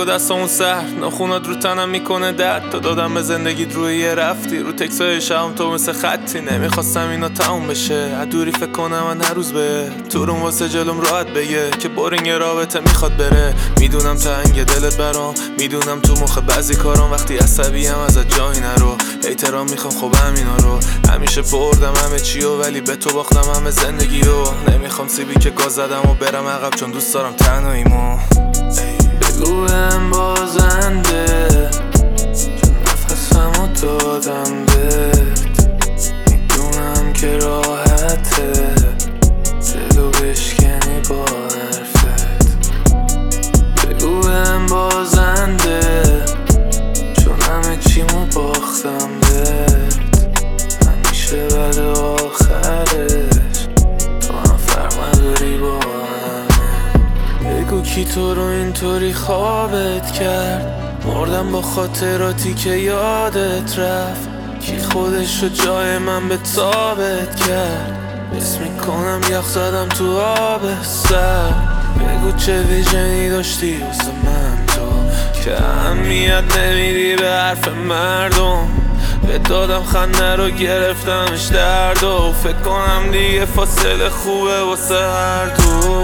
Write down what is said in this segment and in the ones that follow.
و دستامون سر ناخونات رو تنم میکنه درد. تا دادم به زندگیت روی یه رفتی رو تکسای شبم تو مثل خطی. نمیخواستم اینا تموم بشه از دوری فکر کنم من هر روز به تو روم واسه جلوم راحت بگه که برین یه رابطه میخواد بره. میدونم تنگ دلت برام، میدونم تو مخ بعضی کارام وقتی عصبیم ازت جایی نرو. احترام میخوام خب همینا رو همیشه بردم همه چیو ولی به تو باختم همه زندگیو. نمیخوام سیبی که گاز زدم و برم عقب چون دوست دارم تنهاییمو. بگویم بازنده چون نفسمو دادم بهت. میدونم که راحته دلو بشکنی با حرفت. بگویم بازنده چون همه چیمو باختم بهت. همیشه بعد آخرش تو هم فرق نداری با همه. بگو کی تو رو اینطوری خوابت کرد. مردم با خاطراتی که یادت رفت. کی خودش رو جای من به تابت کرد. حس میکنم یخ زدم تو آب سر. بگو چه ویژنی داشتی واسه من تو که اهمیت نمیدی به حرف مردم. به دادم خنده رو گرفتمش درد و فکر کنم دیگه فاصله خوبه واسه هر دو.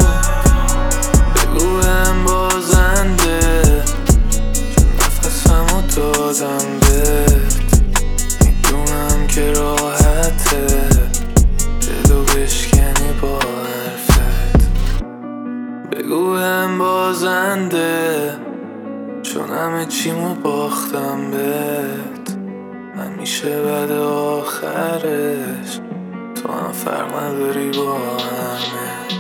بگویم بازنده چون نفسمو دادم بهت. میدونم که راحته دلو بشکنی با حرفت. بگویم بازنده چون همه چیمو باختم بهت. همیشه بعد آخرش تو هم فرق نداری با همه.